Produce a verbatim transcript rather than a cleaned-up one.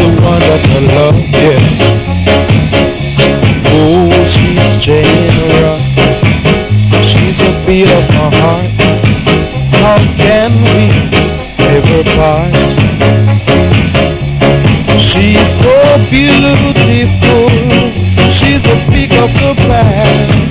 one that I love, yeah. Oh, she's generous. She's a beat of my heart. How can we ever part? She's so beautiful. She's a peak of the past.